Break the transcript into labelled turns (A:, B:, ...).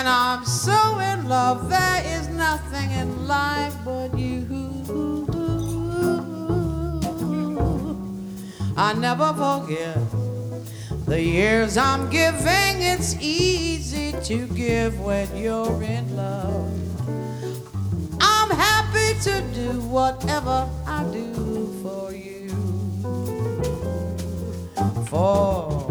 A: And I'm so in love, there is nothing in life but you. I never forget the years I'm giving. It's easy to give when you're in love. I'm happy to do whatever I do for you. For